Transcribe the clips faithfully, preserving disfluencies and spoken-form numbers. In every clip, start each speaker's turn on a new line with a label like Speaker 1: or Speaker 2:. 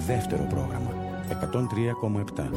Speaker 1: δεύτερο πρόγραμμα εκατόν τρία κόμμα επτά.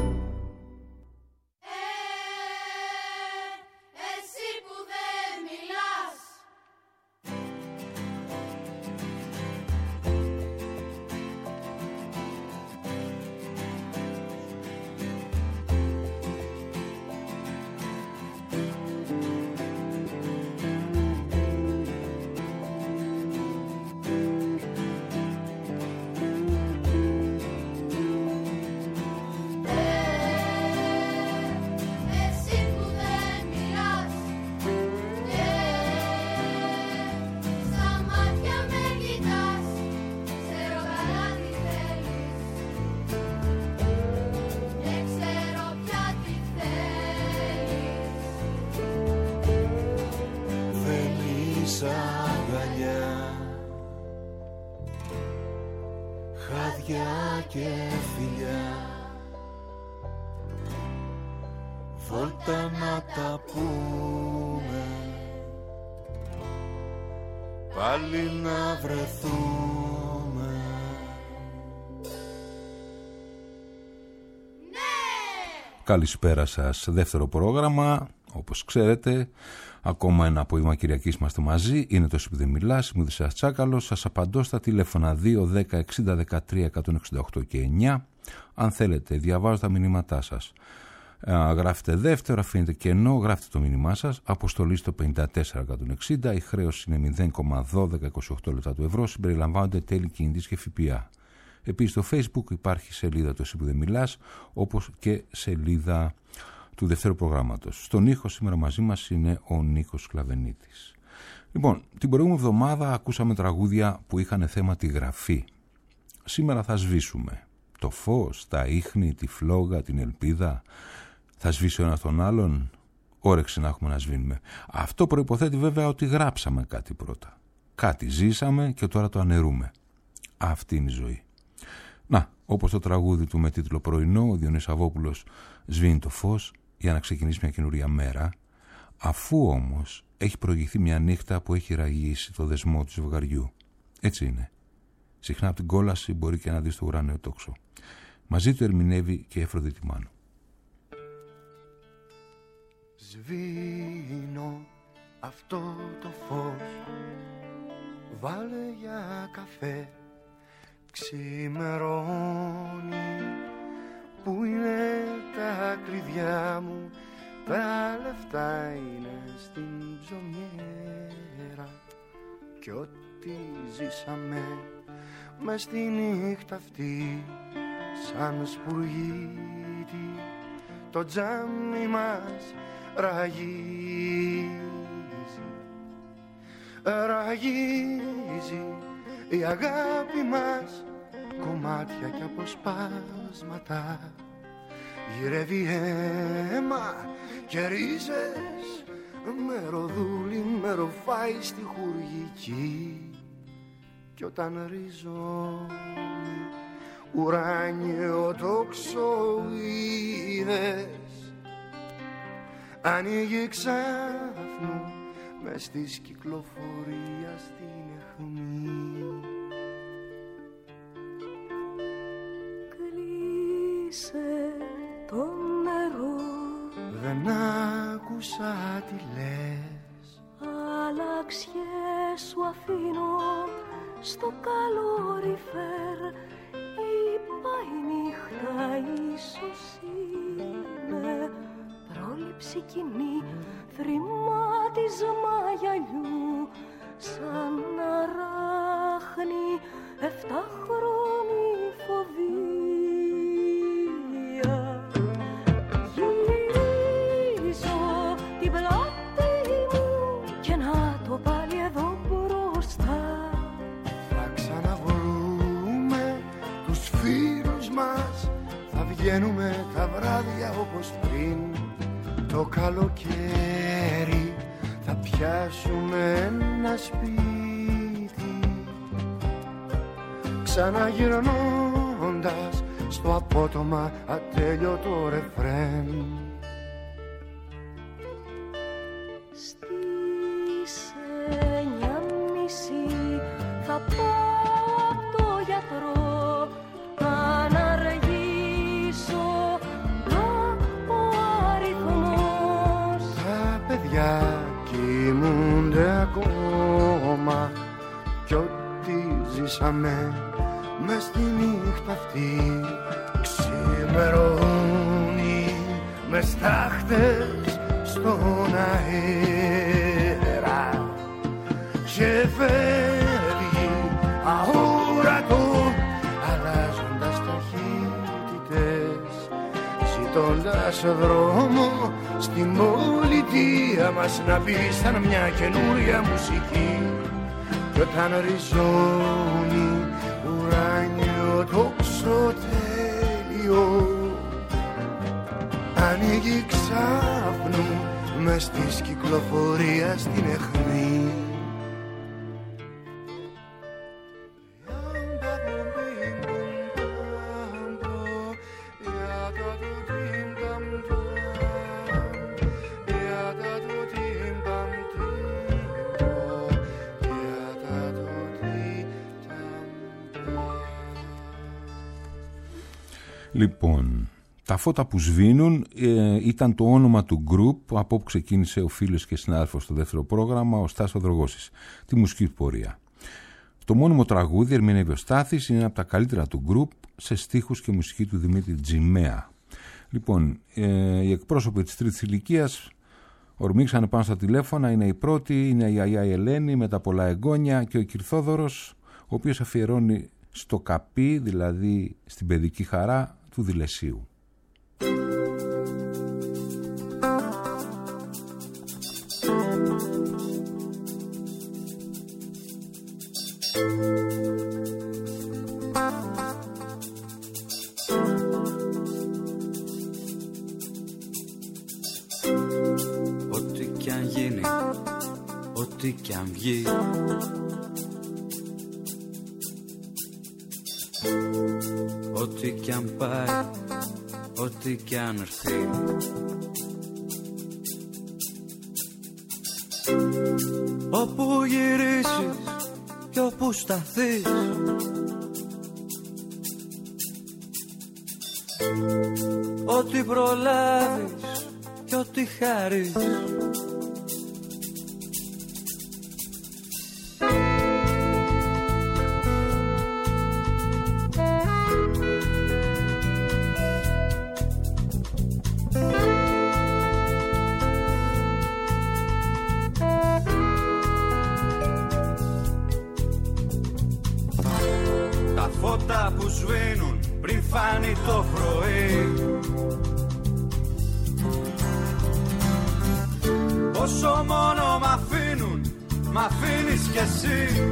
Speaker 2: Καλησπέρα σας. Δεύτερο πρόγραμμα, όπως ξέρετε, ακόμα ένα απόγευμα Κυριακής είμαστε μαζί. Είναι το «Εσύ που δεν μιλάς», είμαι ο Οδυσσέας Τσάκαλος. Σας απαντώ στα τηλέφωνα δύο δέκα εξήντα δεκατρία εκατόν εξήντα οκτώ και εννιά. Αν θέλετε, διαβάζω τα μηνύματά σας. Γράφετε δεύτερο, αφήνετε κενό, γράφετε το μήνυμά σας. Αποστολή στο πενήντα τέσσερα εκατόν εξήντα. Η χρέωση είναι μηδέν κόμμα δώδεκα είκοσι οκτώ λεπτά του ευρώ. Συμπεριλαμβάνονται τέλη κινητής και ΦΠΑ. Επίσης στο Facebook υπάρχει σελίδα του «Εσύ που δεν μιλάς», όπως και σελίδα του δεύτερου προγράμματος. Στον ήχο σήμερα μαζί μας είναι ο Νίκος Κλαβενίτης. Λοιπόν, την προηγούμενη εβδομάδα ακούσαμε τραγούδια που είχαν θέμα τη γραφή. Σήμερα θα σβήσουμε το φως, τα ίχνη, τη φλόγα, την ελπίδα. Θα σβήσει ο ένας τον άλλον. Όρεξη να έχουμε να σβήνουμε. Αυτό προϋποθέτει βέβαια ότι γράψαμε κάτι πρώτα. Κάτι ζήσαμε και τώρα το αναιρούμε. Αυτή είναι η ζωή. Να, όπως το τραγούδι του με τίτλο «Πρωινό», ο Διονύσης Αββόπουλος σβήνει το φως για να ξεκινήσει μια καινούρια μέρα, αφού όμως έχει προηγηθεί μια νύχτα που έχει ραγίσει το δεσμό του ζευγαριού. Έτσι είναι. Συχνά από την κόλαση μπορεί και να δει στο ουράνιο τόξο. Μαζί του ερμηνεύει και η Αφροδίτη Μάνου.
Speaker 3: Σβήνω αυτό το φως, βάλε για καφέ. Ξημερώνει, που είναι τα κλειδιά μου, τα λεφτά είναι στην ψωμιέρα. Κι ό,τι ζήσαμε μες στη νύχτα αυτή, σαν σπουργίτη, το τζάμι μας ραγίζει. Ραγίζει η αγάπη μας, κομμάτια και αποσπάσματα. Γυρεύει αίμα και ρίζες, με ροδούλι, με ροφάει στη χουργική. Κι όταν ρίζωνει ουράνιο τόξο είδες, ανοίγει ξάφνου μες της κυκλοφορίας την αιχμή.
Speaker 4: Κλείσε το νερό,
Speaker 3: δεν άκουσα τι λες.
Speaker 4: αλλαξιές σου αφήνω στο καλόριφερ. Είπα η νύχτα ίσως είναι πρόληψη κοινή, θρημάτισμα γυαλιού, σαν να ράχνει εφτάχρονη φοβία. Γυρίζω την πλάτη μου και να το πάλι εδώ μπροστά.
Speaker 3: Θα ξαναβρούμε τους φίλους μας, θα βγαίνουμε τα βράδια όπως πριν. Το καλοκαίρι θα πιάσουμε ένα σπίτι, ξαναγυρνώντας στο απότομα ατέλειωτο ρεφρέν.
Speaker 4: Στις εννιά μισή θα πάω το γιατρό,
Speaker 3: παιδιά κοιμούνται ακόμα κι ό,τι ζήσαμε μες στη νύχτα αυτή ξημερώνει με στάχτες στον αέρα και φεύγει αόρατο αλλάζοντας ταχύτητες ζητώντας δρόμο στην πολιτεία μας να πει σαν μια καινούρια μουσική κι όταν ριζώνει ουράνιο τόξο τέλειο ανοίγει ξάφνου μες της κυκλοφορίας την αιχμή.
Speaker 2: Λοιπόν, τα φώτα που σβήνουν ε, ήταν το όνομα του γκρουπ από όπου ξεκίνησε ο φίλος και συνάδελφος στο δεύτερο πρόγραμμα, ο Στάσος Δρογώσης, τη μουσική πορεία. Το μόνιμο τραγούδι, ερμηνεύει ο Στάθης, είναι από τα καλύτερα του γκρουπ σε στίχους και μουσική του Δημήτρη Τζιμέα. Λοιπόν, ε, οι εκπρόσωποι της τρίτης ηλικίας ορμήξανε πάνω στα τηλέφωνα, είναι η πρώτη, είναι η Αγιά Ελένη με τα πολλά εγγόνια και ο Κυρθόδωρος, ο οποίος αφιερώνει στο καπί, δηλαδή στην παιδική χαρά του Δηλεσίου.
Speaker 5: Ό,τι κι αν γίνει, ό,τι κι αν βγει, ό,τι κι αν πάει, ό,τι κι αν έρθει, όπου γυρίσεις και όπου σταθείς, ό,τι προλάβεις και ό,τι χαρείς, που σβήνουν πριν φάνει το πρωί, όσο μόνο μ' αφήνουν, μ' αφήνεις κι εσύ,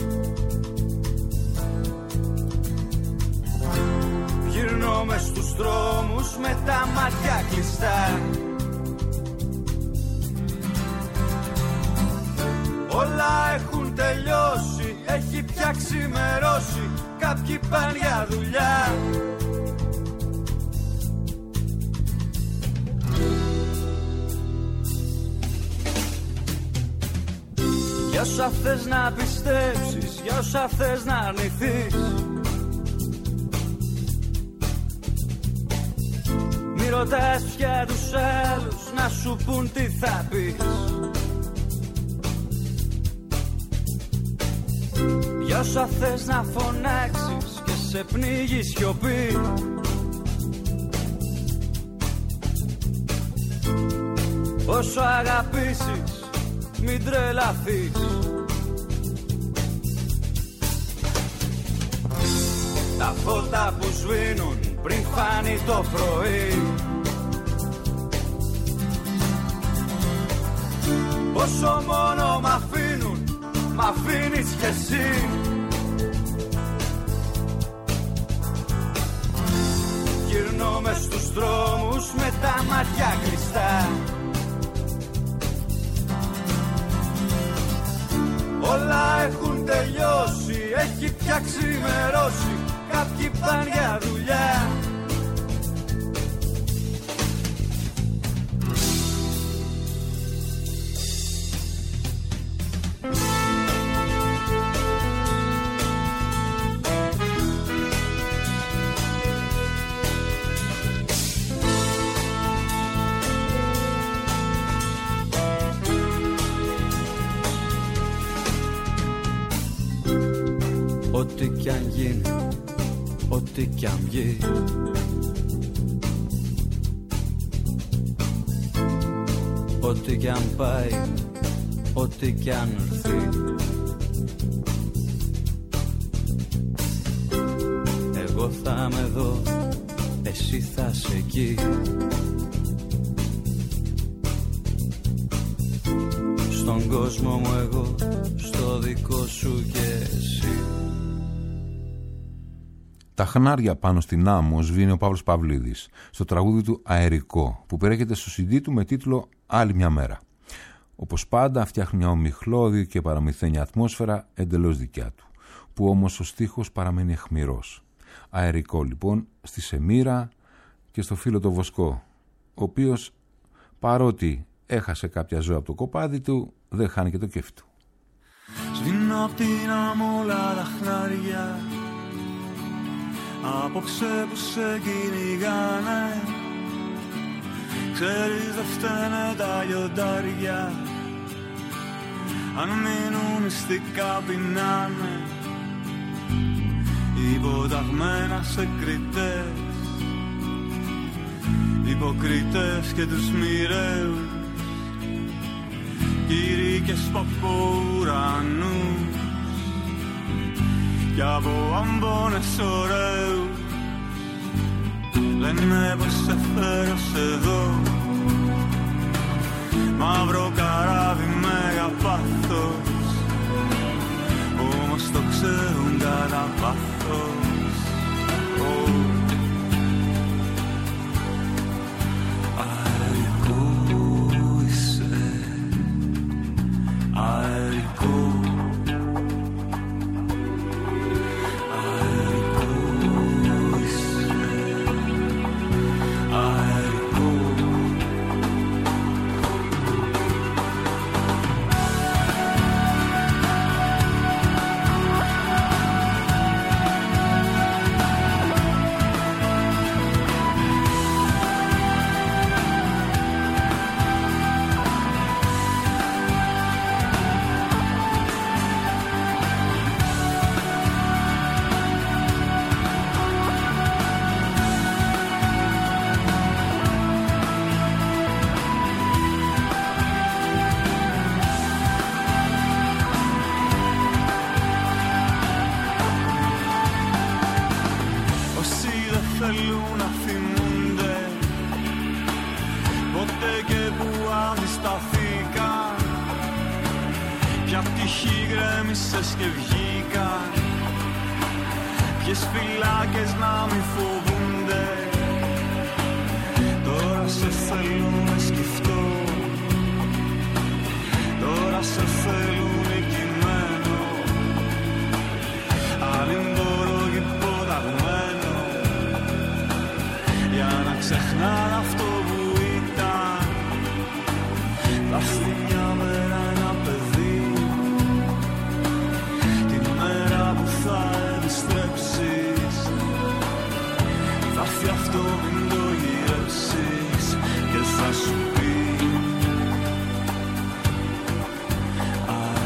Speaker 5: γυρνώ μες στους δρόμους με τα μάτια κλειστά, όλα έχουν τελειώσει, έχει πια ξημερώσει, κάποιοι πάνε για δουλειά. Για όσα θες να πιστέψεις, για όσα θες να αρνηθείς, μη ρωτάς πια τους άλλους να σου πουν τι θα πεις. Για όσα θες να φωνάξεις και σε πνίγει σιωπή, όσο αγαπήσεις μην τρελαθείς. Τα φώτα που σβήνουν πριν φάνει το πρωί, όσο μόνο μ' αφήνουν, μ' αφήνεις κι εσύ, γυρνώ μες στους δρόμους με τα μάτια κλειστά, όλα έχουν τελειώσει, έχει πια ξημερώσει, κάποιοι πάνε για δουλειά. ό,τι κι αν γίνει, ό,τι κι αν βγει. Ό,τι κι αν πάει, ό,τι κι αν έρθει. Εγώ θα είμαι εδώ, εσύ θα είσαι εκεί. Στον κόσμο μου εγώ, στο δικό σου και εσύ.
Speaker 2: Τα χνάρια πάνω στην άμμο σβήνει ο Παύλος Παυλίδης στο τραγούδι του «Αερικό» που περιέχεται στο σι ντι του με τίτλο «Άλλη μια μέρα». Όπως πάντα φτιάχνει μια ομιχλώδη και παραμυθένια ατμόσφαιρα εντελώς δικιά του, που όμως ο στίχος παραμένει αιχμηρός. Αερικό λοιπόν στη Σεμίρα και στο φίλο το Βοσκό, ο οποίος παρότι έχασε κάποια ζωή από το κοπάδι του, δεν χάνει και το κέφι του.
Speaker 5: Σβήνω απ' την αμόλα τα χνάρια, απόψε που σε κυνηγάνε. Ξέρεις δεν φταίνε τα λιοντάρια, αν μείνουν μυστικά πεινάνε. Υποταγμένα σε κριτές, υποκριτές και τους μοιραίους, κηρύκες από ουρανούς κι από αμπώνες ωραίους. Λένε πως σε φέρω εδώ, μαύρο καράβι μέγα πάθος, όμως το ξέρουν κατά πάθος. Oh. Αερικό είσαι, αερικό.
Speaker 6: I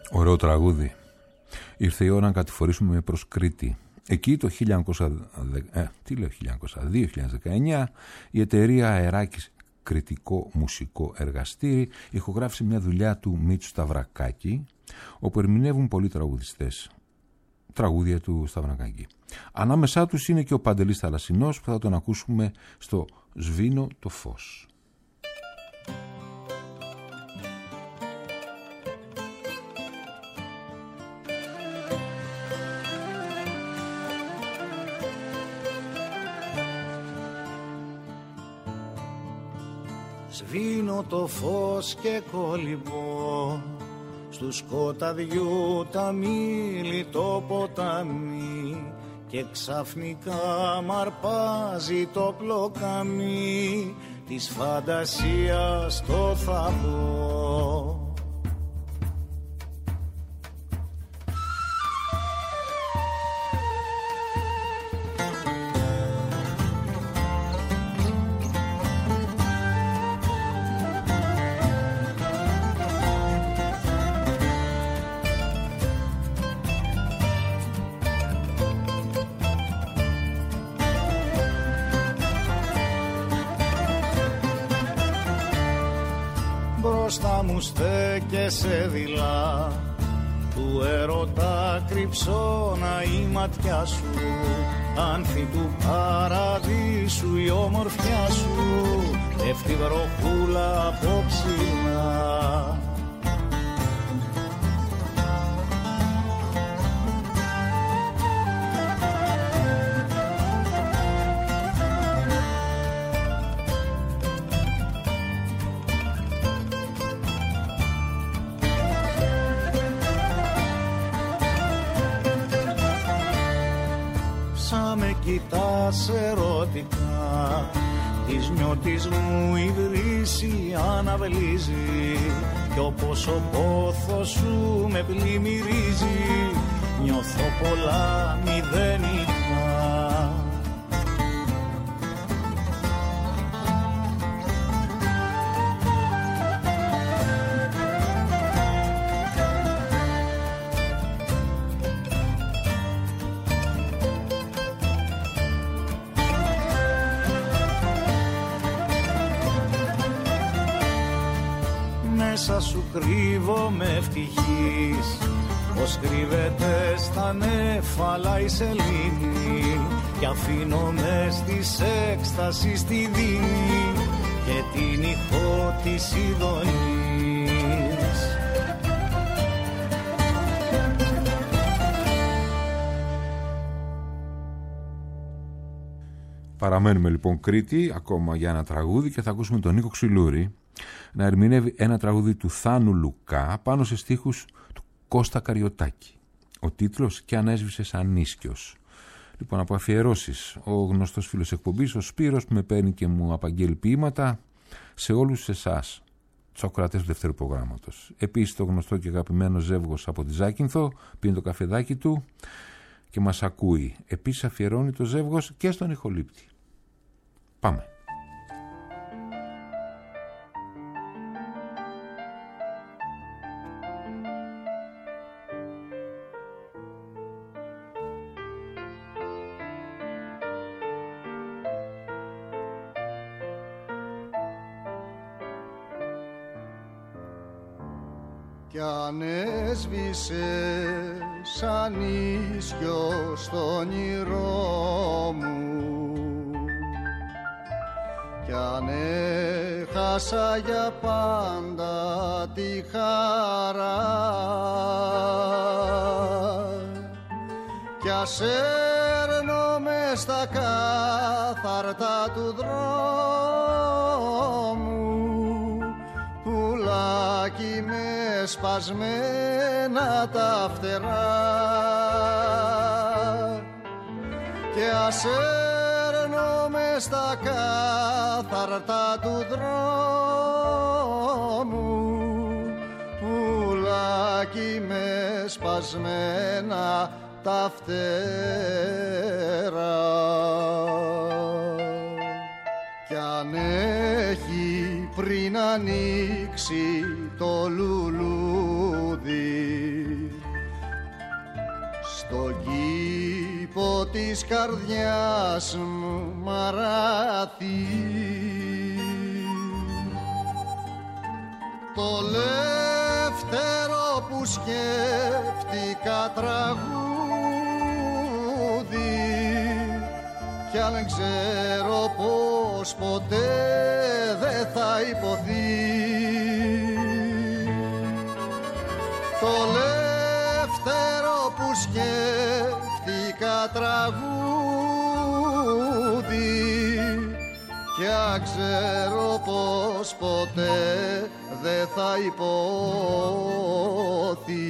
Speaker 2: Ωραίο τραγούδι. Ήρθε η ώρα να κατηφορήσουμε προς Κρήτη. Εκεί το χίλια εννιακόσια δεκαεννιά η εταιρεία Αεράκης Κρητικό Μουσικό Εργαστήρι ηχογράφησε μια δουλειά του Μίτσου Σταυρακάκη, όπου ερμηνεύουν πολλοί τραγουδιστές τραγούδια του Σταυρακάκη. Ανάμεσά τους είναι και ο Παντελής Θαλασσινός, που θα τον ακούσουμε στο «Σβήνω το φως».
Speaker 6: Σβήνω το φως και κολυμπώ στου σκοταδιού τα μήλι το ποτάμι και ξαφνικά μ' αρπάζει το πλοκάμι της φαντασίας το θα δω. Μπροστά μου στέκεσαι δειλά, του έρωτα κρυψώνα η ματιά σου, άνθη του παραδείσου η όμορφιά σου, πέφτει βροχούλα από ψηλά. Κοιτάς ερωτικά, της νιώτης μου η βρύση αναβλύζει κι όπως ο πόθος σου με πλημμυρίζει, νιώθω πολλά μηδενικά. Μέσα σου κρύβομαι ευτυχής, πως κρύβεται στα νέφαλα η σελήνη, κι αφήνω μες της έκστασης τη δίνη και την ηχό της ειδονής.
Speaker 2: Παραμένουμε λοιπόν Κρήτη ακόμα για ένα τραγούδι και θα ακούσουμε τον Νίκο Ξυλούρη να ερμηνεύει ένα τραγούδι του Θάνου Λουκά πάνω σε στίχους του Κώστα Καριωτάκη. Ο τίτλος «Και αν έσβησες ανίσκιος». Λοιπόν, από αφιερώσεις, ο γνωστός φίλος εκπομπής, ο Σπύρος, που με παίρνει και μου απαγγέλει ποίηματα, σε όλους εσάς, τους ακροατές του δεύτερου προγράμματος. Επίσης το γνωστό και αγαπημένο ζεύγος από τη Ζάκυνθο, πίνει το καφεδάκι του και μας ακούει. Επίσης αφιερώνει το ζεύγος και στον ηχολήπτη. Πάμε.
Speaker 3: Κι αν έσβησε σαν ίσιο στο όνειρό μου, κι αν έχασα για πάντα τη χαρά, κι ας έρνομαι στα κάθαρτα του δρόμου, πουλάκι με σπασμένα τα φτερά, και ας έρνομαι στα κάθαρτα του δρόμου, πουλάκι με σπασμένα τα φτερά. Κι αν έχει πριν ανοίξει το λουλούδι στον κήπο της καρδιάς μου μαράθη. Το δεύτερο που σκέφτηκα τραγούδι, κι αν ξέρω πως ποτέ δεν θα υποθεί. Το δεύτερο που σκέφτηκα τραγούδι, κι αν ξέρω πως ποτέ δεν θα υποθεί.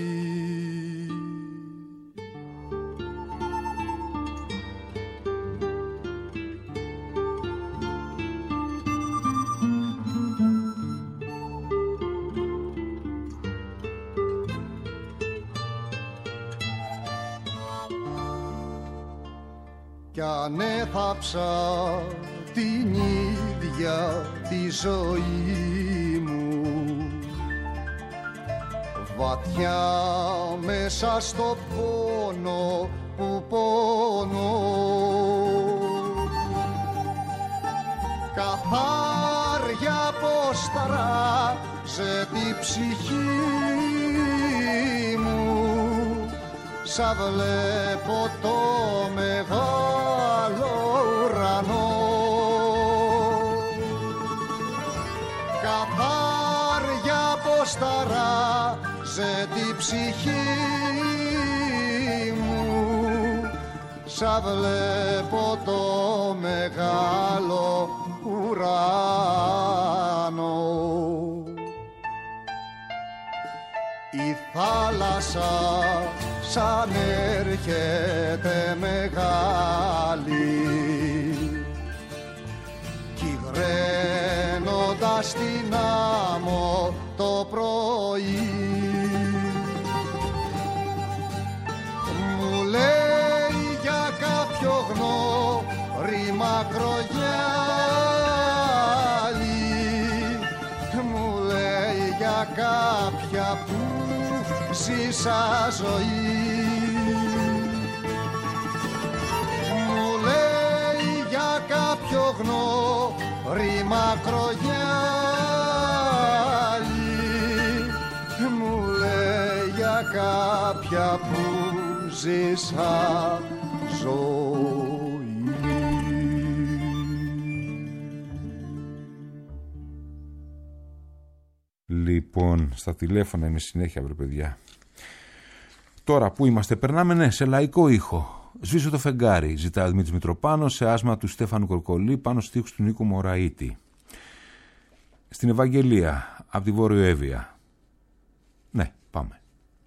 Speaker 3: Κι αν έθαψα την ίδια τη ζωή μου, βαθιά μέσα στο πόνο που πονώ, καθάρια πως ταράζε τη ψυχή μου, σαν βλέπω το μεγάλο ουρανό. Καθάρια πως ταράζε τη ψυχή μου, σαν βλέπω το μεγάλο ουρανό. Η θάλασσα σαν έρχεται μεγάλη, κι γραίνοντας την άμμο το πρωί, μου λέει για κάποιο γνώρι μακρογιάλι, μου λέει για κάποια που ζήσα ζωή, μου λέει για κάποιο γνώρι μακρογιάλι, μου λέει για κάποια που ζήσα ζωή.
Speaker 2: Λοιπόν, στα τηλέφωνα είναι συνέχεια, βρε παιδιά. Τώρα που είμαστε, περνάμε ναι, σε λαϊκό ήχο. Σβήσω το φεγγάρι, ζητάει ο Δημήτρης Μητροπάνος σε άσμα του Στέφανου Κορκολή πάνω στίχους του Νίκου Μωραΐτη. Στην Ευαγγελία, από τη Βόρειο Εύβοια. Ναι, πάμε.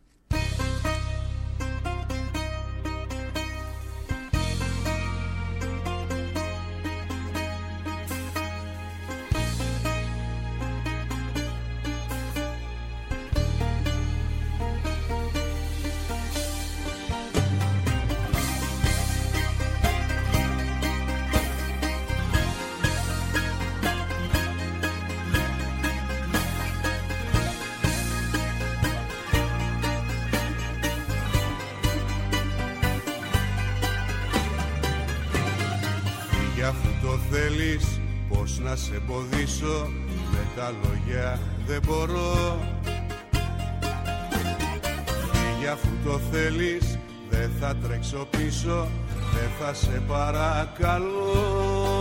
Speaker 7: Να σε εμποδίσω, με τα λόγια δεν μπορώ. Φύγε αφού το θέλεις, δεν θα τρέξω πίσω, δεν θα σε παρακαλώ.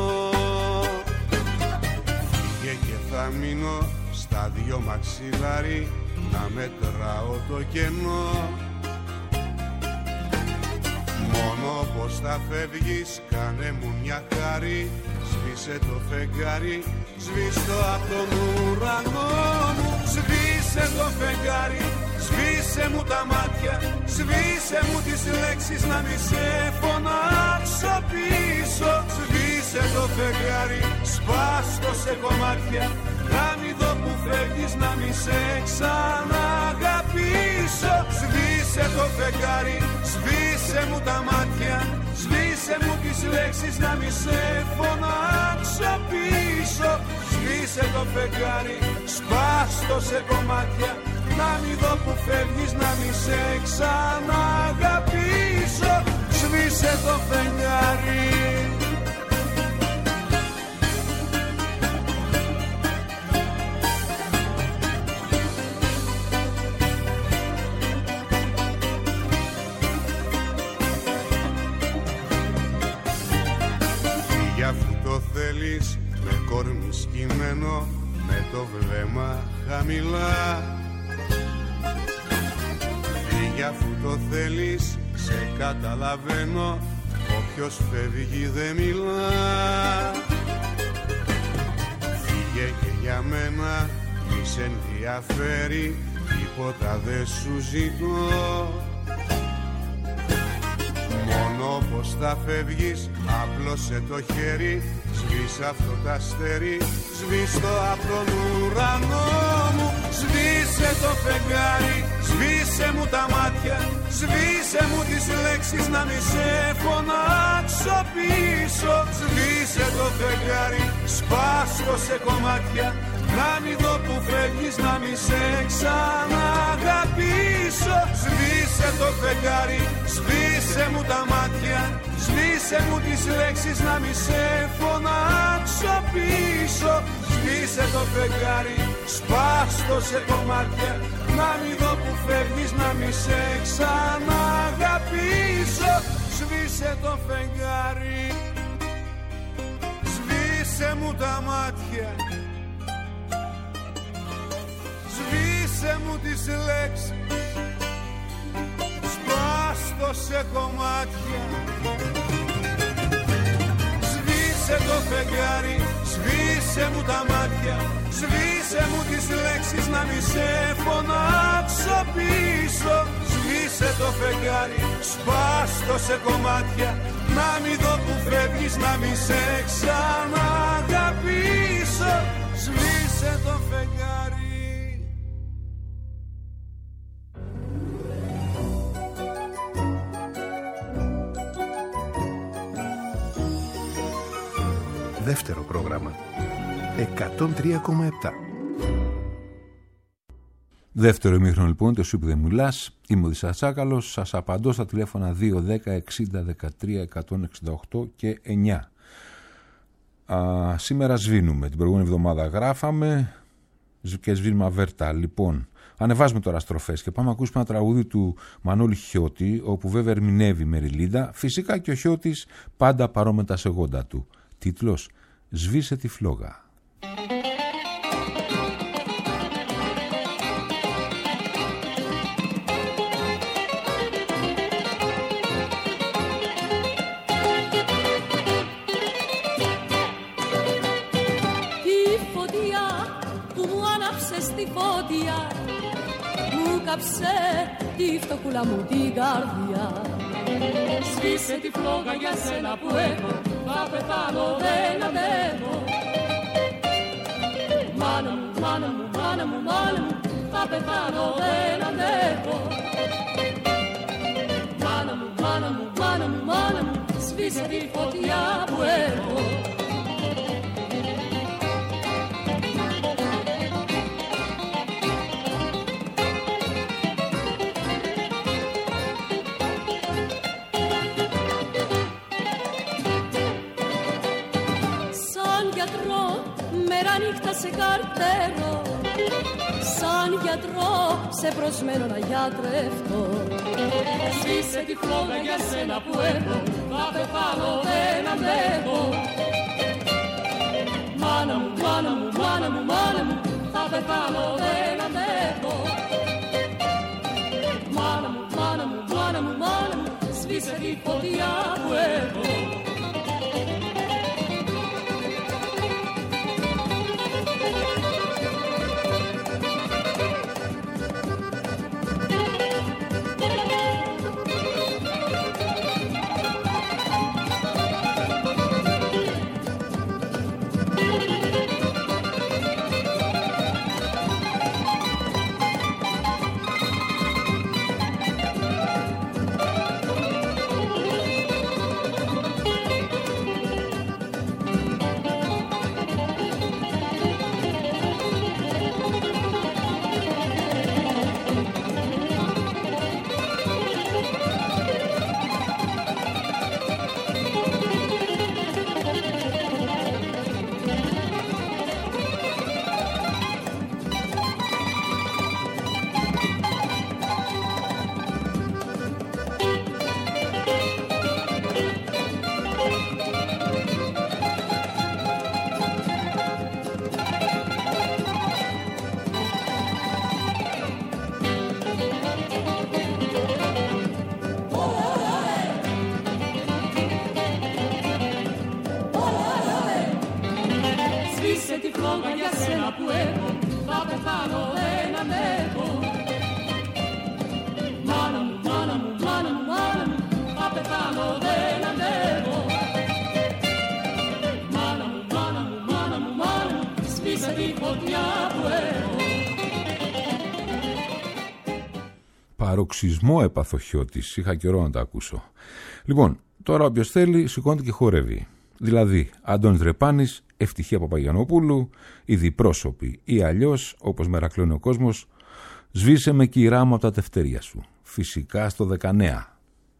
Speaker 7: Φύγε και θα μείνω στα δυο μαξιλάρι, να μετράω το κενό. Μόνο πως θα φεύγεις, κάνε μου μια χάρη, σβήσε το φεγγάρι, σβήστο απ' τον ουρανό μου. Σβήσε το φεγγάρι, σβήσε μου τα μάτια, σβήσε μου τις λέξεις, να μη σε φωνάξω πίσω. Σβήσε το φεγγάρι, σπάστο σε κομμάτια, να μη δω που φεύγεις, να μη σε ξαναγαπήσω. Σβήσε το φεγγάρι, σβήσε μου τα μάτια, σβήσε μου τις λέξεις, να μη σε φωνάξω πίσω. Σβήσε το φεγγάρι, σπάστο σε κομμάτια, να μη δω που φεύγεις, να μη σε ξαναγαπήσω. σβήσε το φεγγάρι. Φύγε αφού το θέλεις, με κόρμι σκυμμένο, με το βλέμμα χαμηλά. Φύγε αφού το θέλεις, σε καταλαβαίνω, όποιος φεύγει δεν μιλά. Φύγε και για μένα, μη σε ενδιαφέρει, τίποτα δεν σου ζητώ. Μόνο πως θα φεύγεις, άπλωσε το χέρι, σβήσε αυτό το αστέρι, σβήστο απ' τον ουρανό μου. Σβήσε το φεγγάρι, σβήσε μου τα μάτια, σβήσε μου τις λέξεις να μη σε φωνάξω πίσω. Σβήσε το φεγγάρι, σπάστο σε κομμάτια, να μη δω που φεύγεις, να μη σε ξαναγαπήσω. Σβήσε το φεγγάρι, σβήσε μου τα μάτια, σβήσε μου τις λέξεις να μη σε φωνάξω πίσω. Σβήσε το φεγγάρι, σπάστο σε κομμάτια, να μη δω που φεύγεις, να μη σε ξαναγαπήσω. Σβήσε το φεγγάρι, σβήσε μου τα μάτια, σβήσε μου τις λέξεις, σπάστο σε κομμάτια. Σβήσε το φεγγάρι, σβήσε μου τα μάτια, σβήσε μου τις λέξεις να μη σε φωνάξω πίσω. Σβήσε το φεγγάρι, σπάστο σε κομμάτια, να μη δω που φεύγεις, να μη σε ξαναγαπήσω. Σβήσε το φεγγάρι.
Speaker 8: Δεύτερο πρόγραμμα εκατόν τρία κόμμα επτά.
Speaker 2: Δεύτερο ημίχρονο λοιπόν, το σου που δεν μιλάς. Είμαι ο Οδυσσέας Τσάκαλος. Σας απαντώ στα τηλέφωνα δύο δέκα εξήντα δεκατρία εκατόν εξήντα οκτώ και εννιά. Α, σήμερα σβήνουμε. Την προηγούμενη εβδομάδα γράφαμε και σβήνουμε αβέρτα. Λοιπόν, ανεβάζουμε τώρα στροφές και πάμε να ακούσουμε ένα τραγούδι του Μανώλη Χιώτη, όπου βέβαια ερμηνεύει Μεριλίδα. Φυσικά και ο Χιώτης πάντα παρόμετα σε γόντα του. Τίτλος «Σβήσε τη φλόγα».
Speaker 4: Στη φωτιά μου κάψε τη φτωχούλα μου την καρδιά. Σβήσε τη φλόγα για σένα που έχω, θα πεθάνω δεν αντέχω. Μάνα μου, μάνα μου, μάνα μου, μάνα μου, θα πεθάνω δεν αντέχω. Μάνα μου, μάνα μου, μάνα μου, μάνα μου, σβήσε τη φωτιά που έχω. Σε καρτέρω, σαν γιατρό σε προσμένω να γιατρευτώ. Σβήσε τη φλόγα για σένα που έχω, θα πεθάνω δεν αντέχω. Μάνα μου, μάνα μου, μάνα μου, μάνα μου, θα πεθάνω δεν αντέχω. Μάνα μου, μάνα μου, μάνα μου, μάνα μου, σβήσε τη φωτιά που έχω.
Speaker 2: Παροξισμό έπαθω Χιώτης, είχα καιρό να τα ακούσω. Λοιπόν, τώρα όποιος θέλει σηκώνεται και χορεύει. Δηλαδή, Αντώνης Ρεπάνης, Ευτυχία Παπαγιαννοπούλου, οι διπρόσωποι ή αλλιώς, όπως μερακλώνει ο κόσμος, σβήσε με κυρά μου από τα τευτέρια σου. Φυσικά στο δεκανέα.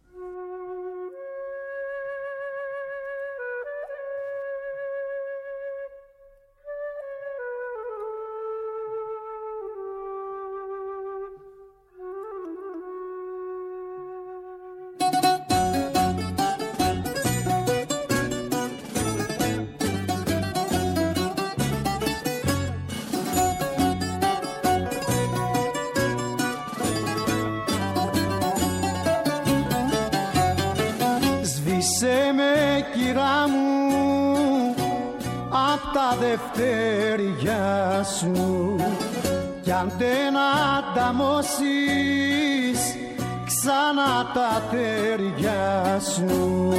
Speaker 3: Σβήσε με κυρά μου απ' τα δευτέρια σου κι αν δεν ανταμώσεις ξανά τα τέρια σου.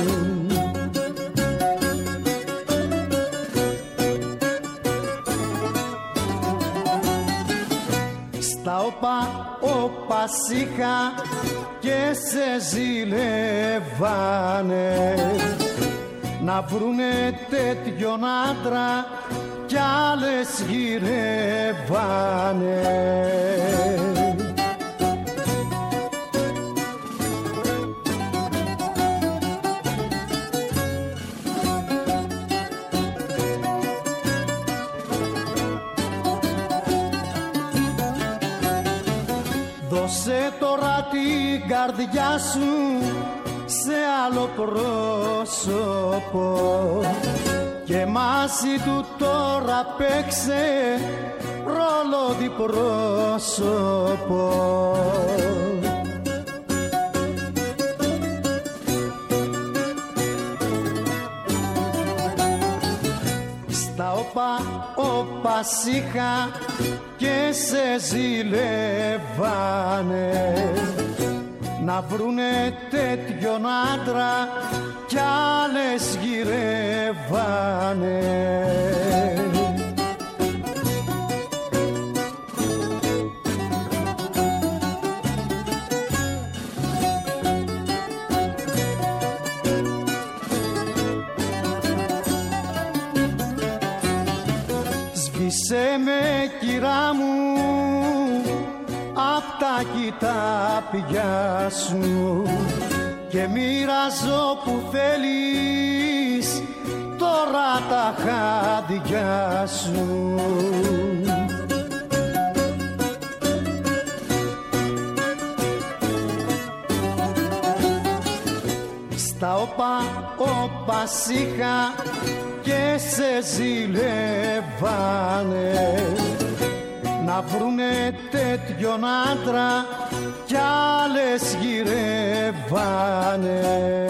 Speaker 3: Στα όπα όπα σίχα και σε ζηλεύανε να βρουνε τέτοιον άντρα κι άλλες γυρεύανε. Δώσε τώρα την καρδιά σου σε άλλο πρόσωπο και μαζί του τώρα παίξε ρόλο διπρόσωπο. Στα όπα όπα σίχα και σε ζηλεύανε να βρουνε τέτοιον άντρα κι άλλες γυρεύανε. Σβήσε με κυρά μου απ' τα κοιτάπια σου και μοιράζω που θέλεις τώρα τα χάδια σου. Στα όπα όπα σίχα και σε ζηλεύανε να βρουνε τέτοιον άντρα κι άλλες γυρεύανε.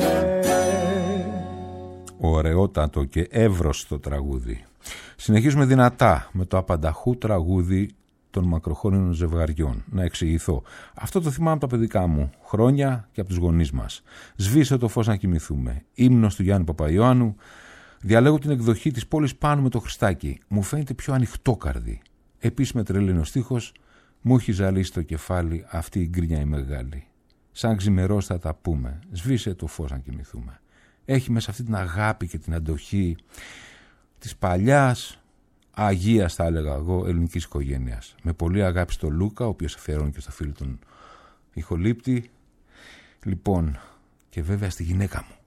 Speaker 2: Ωραιότατο και εύρωστο τραγούδι. Συνεχίζουμε δυνατά με το απανταχού τραγούδι των μακροχρόνιων ζευγαριών. Να εξηγηθώ. Αυτό το θυμάμαι από τα παιδικά μου χρόνια και από τους γονείς μας. Σβήσε το φως να κοιμηθούμε. Ύμνος του Γιάννη Παπαϊωάννου. Διαλέγω την εκδοχή της Πόλης Πάνου με το Χριστάκι. Μου φαίνεται πιο ανοιχτόκαρδη. Επίσης με τρελαίνει ο στίχος. Μου έχει ζαλίσει το κεφάλι αυτή η γκρίνια η μεγάλη. Σαν ξημερός θα τα πούμε. Σβήσε το φως να κοιμηθούμε. Έχει μέσα αυτή την αγάπη και την αντοχή της παλιάς αγίας, θα έλεγα εγώ, ελληνικής οικογένειας. Με πολύ αγάπη στο Λούκα, ο οποίος αφιερώνει και στο φίλο τον ηχολήπτη. Λοιπόν, και βέβαια στη γυναίκα μου.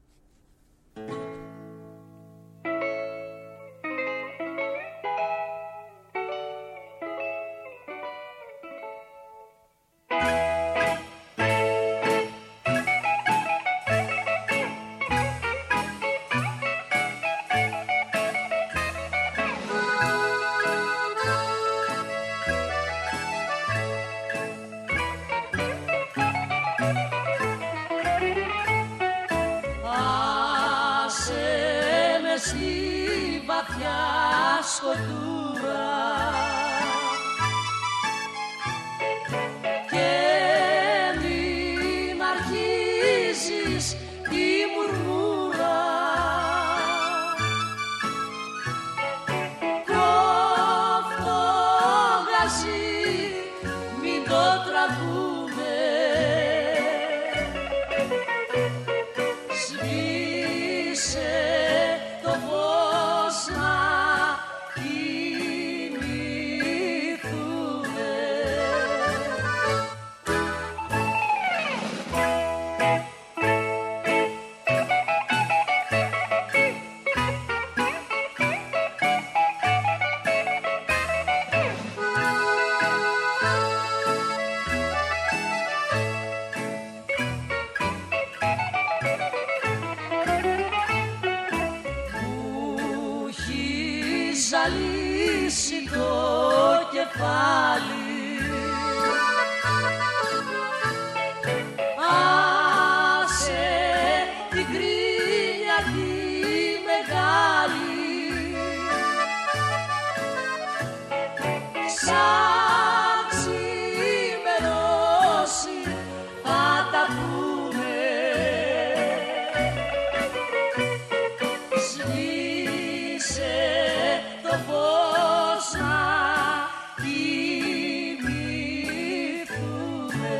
Speaker 4: Μην το τραβούμε ζαλίσει το κεφάλι. Άσε την κρίνια τη μεγάλη, σαν ξημερώσει θα τα πούμε. Σβήσε το φως να κοιμηθούμε.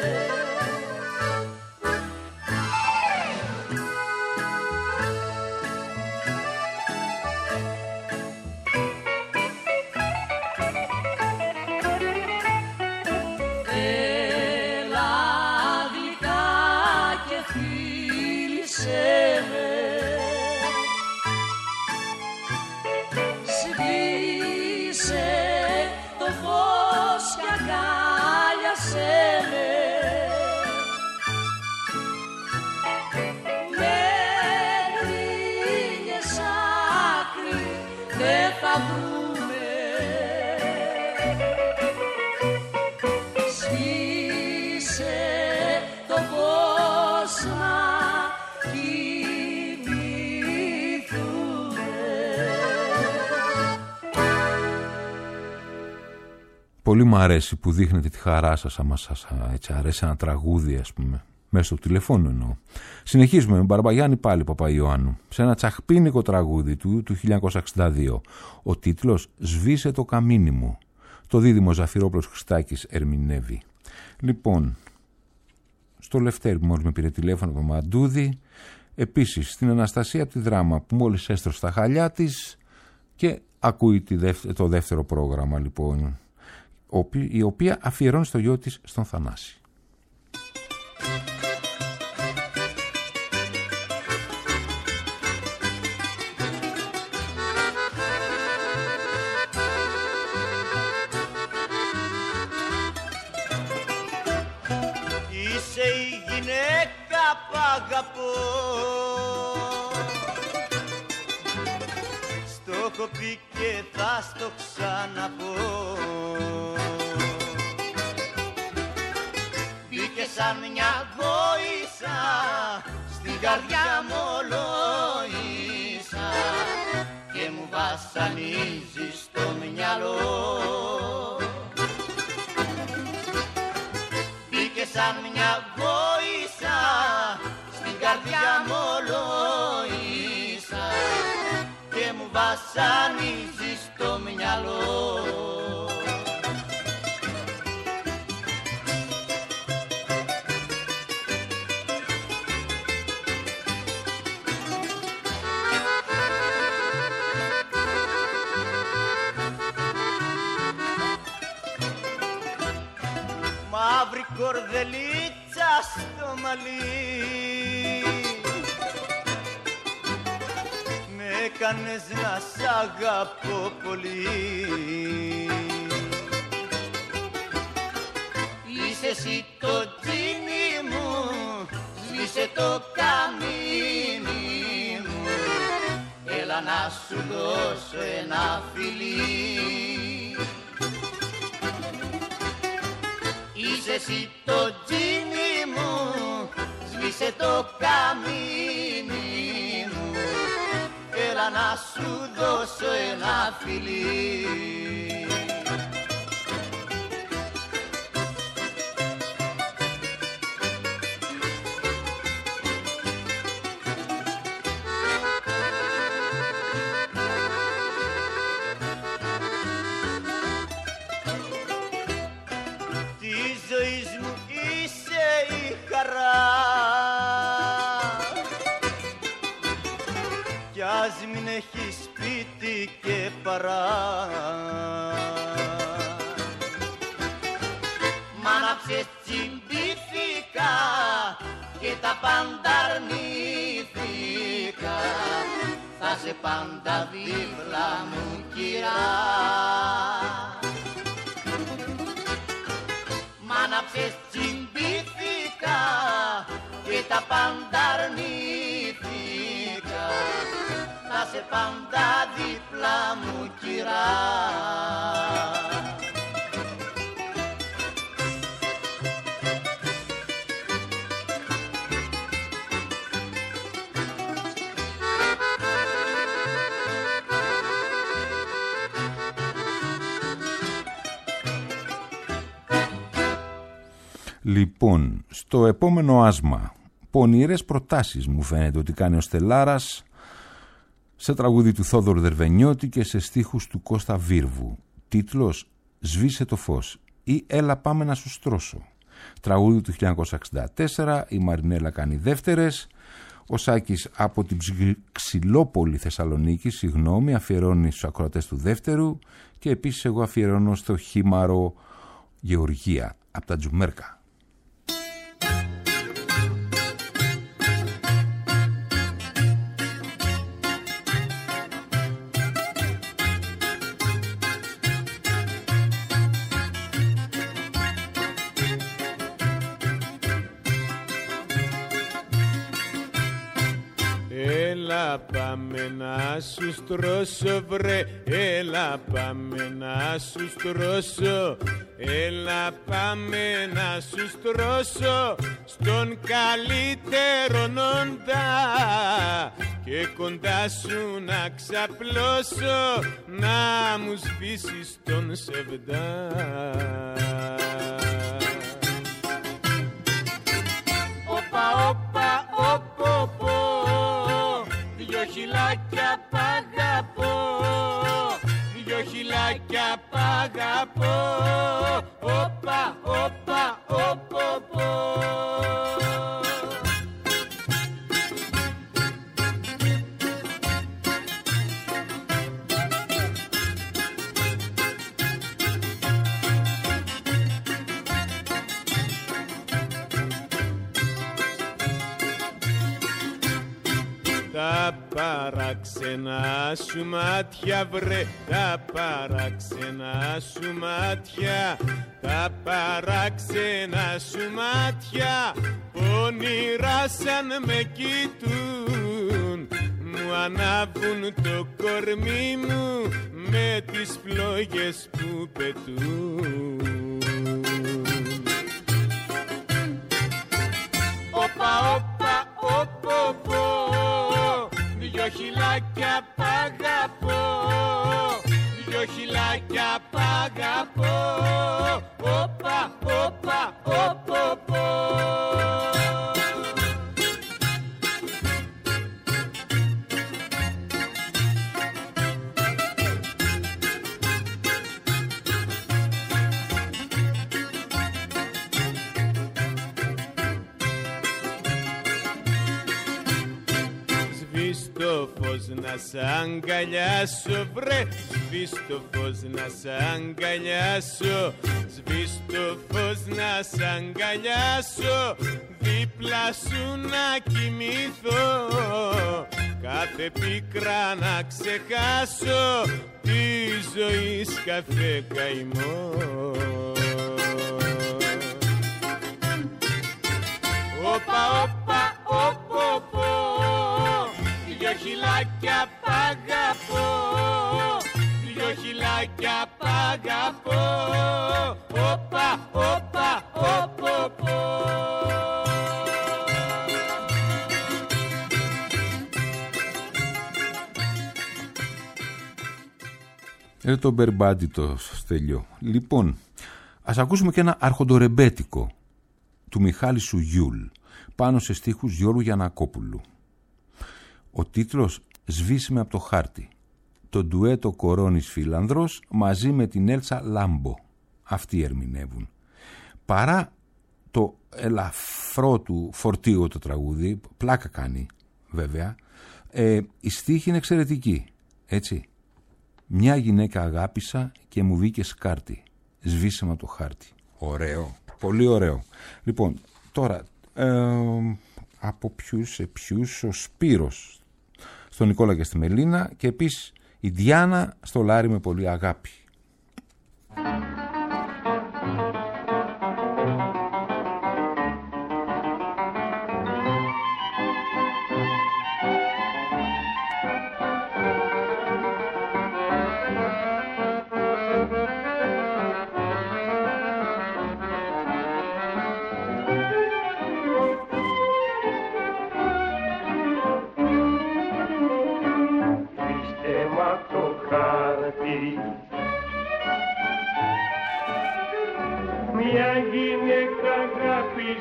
Speaker 4: Έλα γλυκά και φίλησέ με, σβήσε το φως και αγκάλιασέ με. Με κρίνιες άκρη δεν θα βρούμε. Σβήσε το φως να κοιμηθούμε.
Speaker 2: Πολύ μου αρέσει που δείχνετε τη χαρά σας, άμα σας έτσι αρέσει ένα τραγούδι, ας πούμε, μέσω του τηλεφώνου εννοώ. Συνεχίζουμε με Μπαρμπαγιάννη πάλι Παπαϊωάννου, σε ένα τσαχπίνικο τραγούδι του του χίλια εννιακόσια εξήντα δύο. Ο τίτλος «Σβήσε το καμίνι μου». Το δίδυμο Ζαφυρόπουλος Χριστάκης ερμηνεύει. Λοιπόν, στο Λευτέρη που μόλις με πήρε τηλέφωνο, το Μαντούδι, επίσης στην Αναστασία από τη Δράμα που μόλις έστρωσε τα χαλιά της και ακούει τη δεύτερο, το δεύτερο πρόγραμμα, λοιπόν, η οποία αφιερώνει στο γιο της, στον Θανάση.
Speaker 5: Είσαι η γυναίκα που αγαπώ, στο έχω πει και θα στο ξαναπώ. Μπήκε σαν μια γόησα, στην καρδιά μου ολόησα και μου βασανίζει στο μυαλό. Μπήκε σαν μια γόησα, στην καρδιά μου ολόησα και μου βασανίζει στο μυαλό. Μαύρη κορδελίτσα στο μαλλί, με έκανες να σ' αγαπώ πολύ. Είσαι εσύ το τζίνι μου, σβήσε το καμίνι μου, έλα να σου δώσω ένα φιλί. Είσαι εσύ το τζίνι μου, σβήσε το καμίνι μου, έλα να σου δώσω ένα φιλί. Κι ας μην έχει σπίτι και παρά, μ' άναψες τσιμπήθηκα και τα πάντα αρνήθηκα, θα σε πάντα δίπλα μου κυρά. Μ' άναψες τσιμπήθηκα και τα πάντα αρνήθηκα, θα
Speaker 3: είσαι πάντα δίπλα μου κυρά.
Speaker 2: Λοιπόν, στο επόμενο άσμα, πονηρές προτάσεις μου φαίνεται ότι κάνει ο Στελάρας, σε τραγούδι του Θόδωρου Δερβενιώτη και σε στίχους του Κώστα Βίρβου. Τίτλος «Σβήσε το φως» ή «Έλα πάμε να σου στρώσω». Τραγούδι του χίλια εννιακόσια εξήντα τέσσερα, η Μαρινέλα κάνει δεύτερες. Ο Σάκης από την Ξυλόπολη Θεσσαλονίκη, συγγνώμη, αφιερώνει στους ακροατές του δεύτερου και επίσης εγώ αφιερώνω στο Χήμαρο Γεωργία από τα Τζουμέρκα.
Speaker 9: Έλα πάμε να σου στρώσω βρε, έλα πάμε να σου στρώσω, έλα πάμε να σου στρώσω στον καλύτερο νόντα και κοντά σου να ξαπλώσω, να μου σβήσεις τον σεβδά. Όπα, όπα, όπα, όπα, δυο χιλάκια π' αγαπώ, δυο χιλάκια π' αγαπώ, όπα, όπα, όπα, όπα. Τα παράξενα σου μάτια βρε, τα παράξενα σου μάτια, τα παράξενα σου μάτια, πονηρά σαν με κοιτούν, μου ανάβουν το κορμί μου με τις φλόγες που πετούν. Όπα, όπα, όπα, όπα, δυο χιλάκια π' αγαπώ, δυο χιλάκια π' αγαπώ, όπα, όπα, όπα, όπα. Σβήσ' το φως να σ' αγκαλιάσω βρε, σβήσ' το φως να σ' αγκαλιάσω, σβήσ' το φως να σ' αγκαλιάσω, δίπλα σου να κοιμηθώ, κάθε πίκρα να ξεχάσω, τη ζωής κάθε καημό. Όπα, όπα, όπα, όπα, δυο χιλάκια π' αγαπώ, δυο χιλάκια π' αγαπώ, όπα, όπα, όπα, όπα.
Speaker 2: Είναι το μπερμπάντι το Στέλιο. Λοιπόν, ας ακούσουμε και ένα αρχοντορεμπέτικο του Μιχάλη Σουγιούλ πάνω σε στίχους Γιώργου Γιαννακόπουλου. Ο τίτλος «Σβήσιμε από το χάρτη». Το ντουέτο Κορώνης Φίλανδρος μαζί με την Έλτσα Λάμπο. Αυτοί ερμηνεύουν. Παρά το ελαφρό του φορτίο το τραγούδι, πλάκα κάνει βέβαια, ε, η στίχη είναι εξαιρετική. Έτσι. Μια γυναίκα αγάπησα και μου βγήκε σκάρτη. Σβήσιμε από το χάρτη. Ωραίο. Πολύ ωραίο. Λοιπόν, τώρα, ε, από ποιους σε ποιους, ο Σπύρος στον Νικόλα και στη Μελίνα και επίσης η Διάνα στο Λάρι με πολύ αγάπη.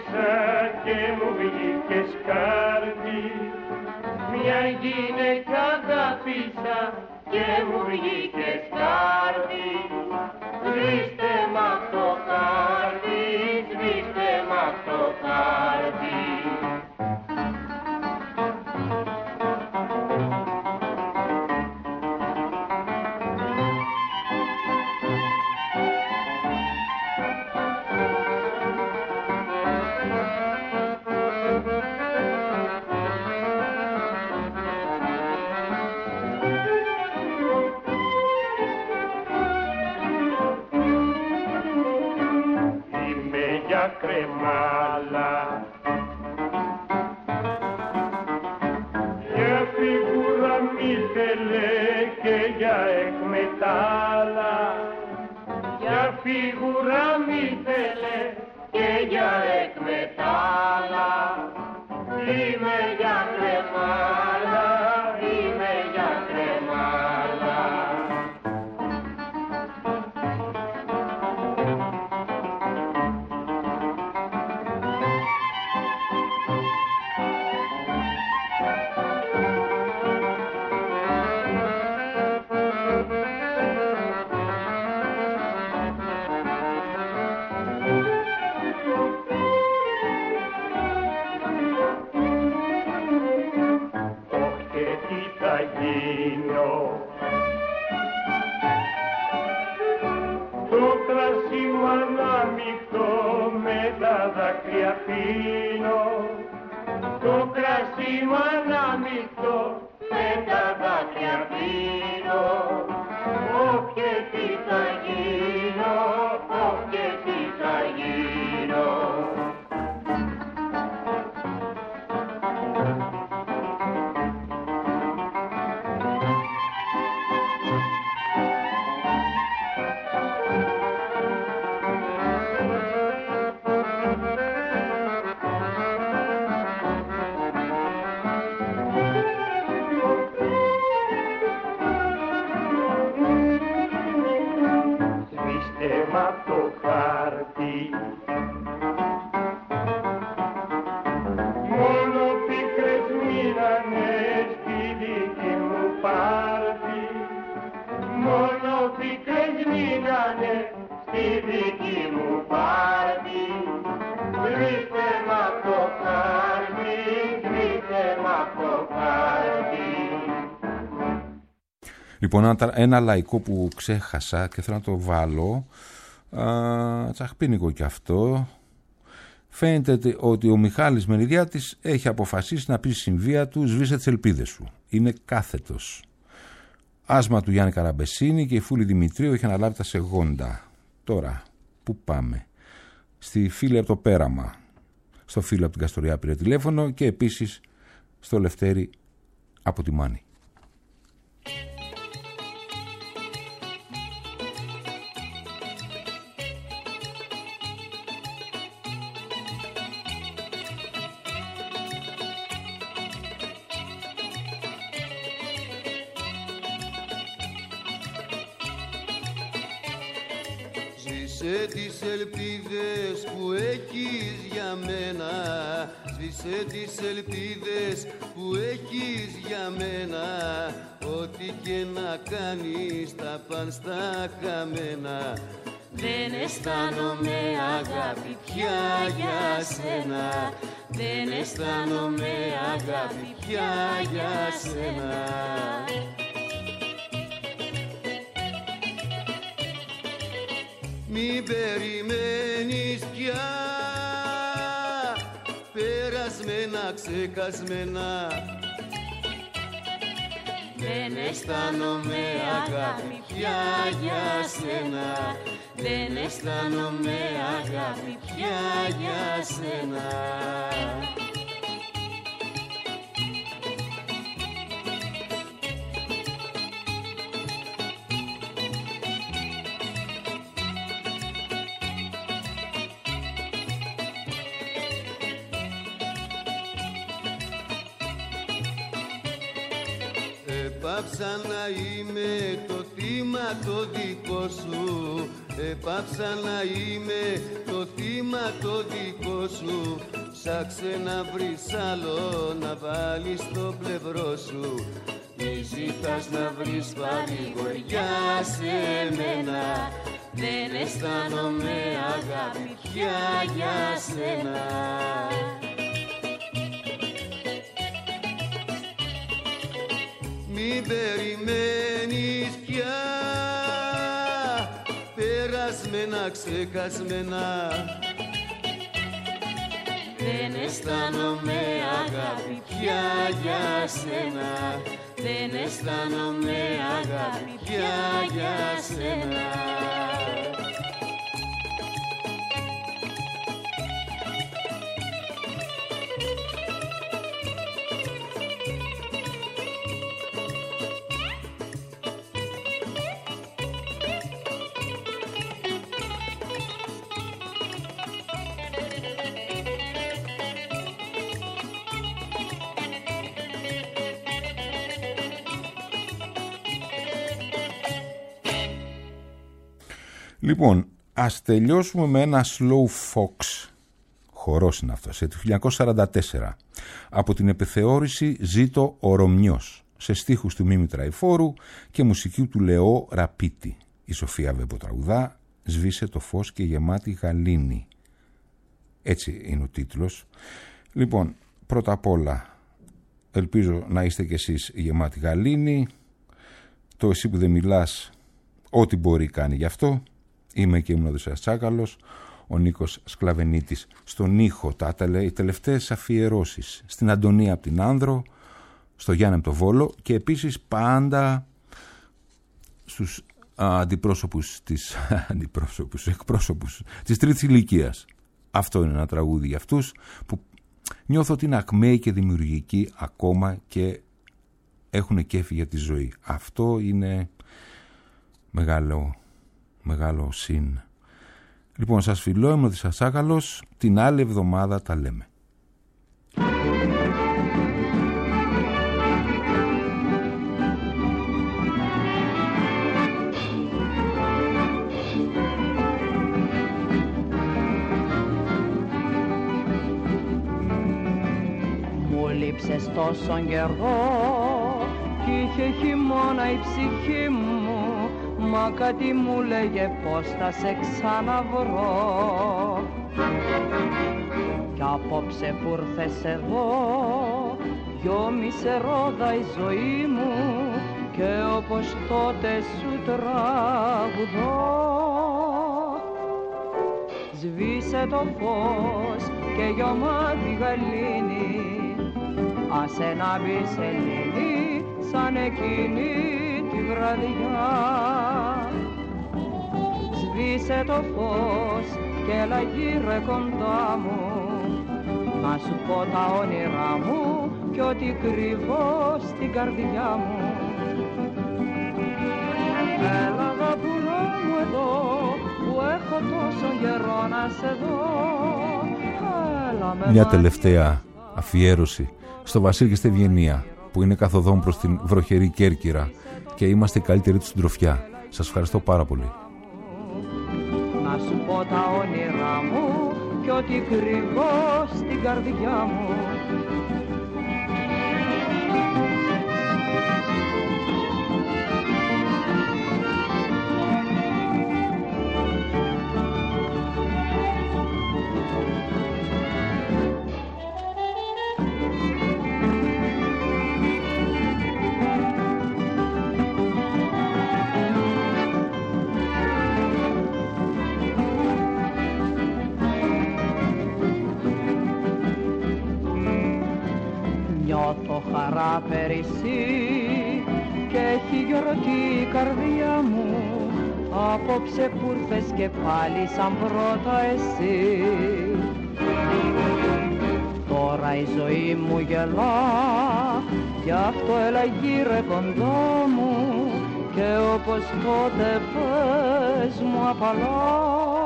Speaker 9: έψαξα και μου βγήκε σκάρτη. Μια γυναίκα αγάπησα και μου βγήκε σκάρτη. Σβήστε μ' αυτό χάρτη, σβήστε μ' αυτό χάρτη. Κρεμάλα για φιγούρα μη θέλε και για εκμετάλλα, για φιγούρα μη θέλε και για εκμετάλλα. Είμαι για κρεμάλα, είμαι για κρεμάλα. Το κρασί μου ανάμεικτο με τα δάκρυα πίνω. Το κρασί μου ανάμεικτο με τα δάκρυα πίνω. Ωχ και τι θα γίνω, ωχ και τι θα γίνω.
Speaker 2: Λοιπόν, ένα λαϊκό που ξέχασα και θέλω να το βάλω, α, τσαχπίνικο κι αυτό. Φαίνεται ότι ο Μιχάλης Μενιδιάτης έχει αποφασίσει να πει στη συμβία του «Σβήσε τις ελπίδες σου». Είναι κάθετος. Άσμα του Γιάννη Καραμπεσίνη και η Φούλη Δημητρίου έχει αναλάβει τα σεγόντα. Τώρα, πού πάμε? Στη φίλη από το Πέραμα, στο φίλο από την Καστοριά πήρε τηλέφωνο και επίσης στο Λευτέρη από τη Μάνη.
Speaker 10: Σβήσε τις ελπίδες που έχεις για μένα, σβήσε τις ελπίδες που έχεις για μένα. Ό,τι και να κάνεις τα παν στα χαμένα.
Speaker 4: Δεν αισθάνομαι αγάπη πια για σένα. Δεν αισθάνομαι αγάπη πια για σένα.
Speaker 10: Μην περιμένεις πια περασμένα, ξεχασμένα.
Speaker 4: Δεν αισθάνομαι αγάπη πια για σένα. Δεν αισθάνομαι αγάπη πια για σένα.
Speaker 10: Πάψα να είμαι το θύμα το δικό σου. Επάψα να είμαι το θύμα το δικό σου. Ψάξε να βρεις άλλο να βάλεις στο πλευρό σου. Μη ζητάς να βρεις παρηγοριά σε μένα. Δεν αισθάνομαι αγάπη πια για σένα. Μην περιμένεις πια περασμένα, ξεχασμένα.
Speaker 4: Δεν αισθάνομαι αγάπη πια για σένα. Δεν αισθάνομαι αγάπη πια για σένα.
Speaker 2: Λοιπόν, ας τελειώσουμε με ένα slow fox, χορός είναι αυτός, το χίλια εννιακόσια σαράντα τέσσερα, από την επιθεώρηση Ζήτω ο Ρωμιός, σε στίχους του Μίμη Τραϊφόρου και μουσική του Λεώ Ραπίτη. Η Σοφία Βεμποτραουδά, «Σβήσε το φως και γεμάτη γαλήνη». Έτσι είναι ο τίτλος. Λοιπόν, πρώτα απ' όλα, ελπίζω να είστε κι εσείς γεμάτη γαλήνη. Το «Εσύ που δεν μιλάς», ό,τι μπορεί κάνει γι' αυτό. Είμαι και ήμουν ο Οδυσσέας Τσάκαλος, ο Νίκος Σκλαβενίτης στον ήχο, τα οι τελευταίες αφιερώσεις στην Αντωνία από την Άνδρο, στο Γιάννη από το Βόλο και επίσης πάντα στους α, αντιπρόσωπους της, αντιπρόσωπους, εκπρόσωπους της τρίτης ηλικίας. Αυτό είναι ένα τραγούδι για αυτούς που νιώθω ότι είναι ακμαίοι και δημιουργικοί ακόμα και έχουν κέφι για τη ζωή. Αυτό είναι μεγάλο Μεγάλο συν. Λοιπόν, σας φιλώ, είμαι ο Οδυσσέας Τσάκαλος. Την άλλη εβδομάδα τα λέμε.
Speaker 11: Μου λείψες τόσον καιρό κι είχε χειμώνα η ψυχή μου. Μα κάτι μου λέγε πως θα σε ξαναβρω. Κι απόψε που ήρθες εδώ γιόμισε ρόδα η ζωή μου και όπως τότε σου τραγουδώ. Σβήσε το φως και γιωμάτι γαλήνη, άσε να μπει σελήνη σαν εκείνη τη βραδιά. Σβήσε το φως και έλα γύρε κοντά μου, να σου πω τα όνειρά μου κι ό,τι κρύβω στην καρδιά μου. Έλα αγαπούλα μου εδώ που έχω τόσο καιρό να σε δω.
Speaker 2: Μια τελευταία αφιέρωση στο Βασίλη και στη Ευγενία που είναι καθοδόν προς την βροχερή Κέρκυρα και είμαστε οι καλύτεροι του συντροφιά. Σας ευχαριστώ πάρα πολύ.
Speaker 11: Να σου πω τα όνειρά μου κι ό,τι κρύβω στην καρδιά μου. Νιώθω χαρά περισσή και έχει γιορτή η καρδιά μου, απόψε που ήρθες και πάλι σαν πρώτα εσύ. Τώρα η ζωή μου γελά, γι' αυτό έλα γύρε κοντά μου και όπως τότε πες μου απαλά.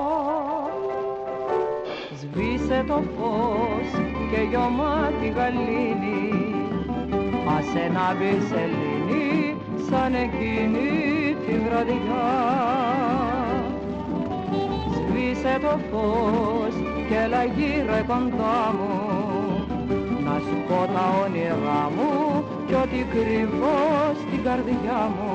Speaker 11: Σβήσε το φως και γιωμάτι γαλήνη, άσε να μπει σελήνη σαν εκείνη τη βραδιά. σβήσε το φως και έλα γύρε κοντά μου, να σου πω τα όνειρά μου κι ό,τι κρυβώ στην καρδιά μου.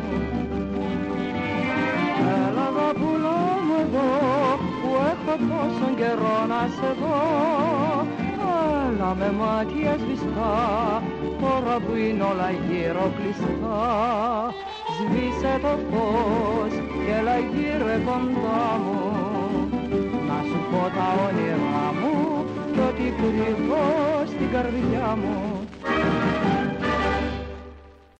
Speaker 11: Έλα αγαπούλα μου εδώ που έχω τόσο καιρό να σε δω, έλα με μάτια σβηστά τώρα που είναι όλα γύρω κλειστά. Σβήσε το φως και έλα γύρε κοντά μου, να σου πω τα όνειρά μου κι ό,τι κρυβώ στην καρδιά μου.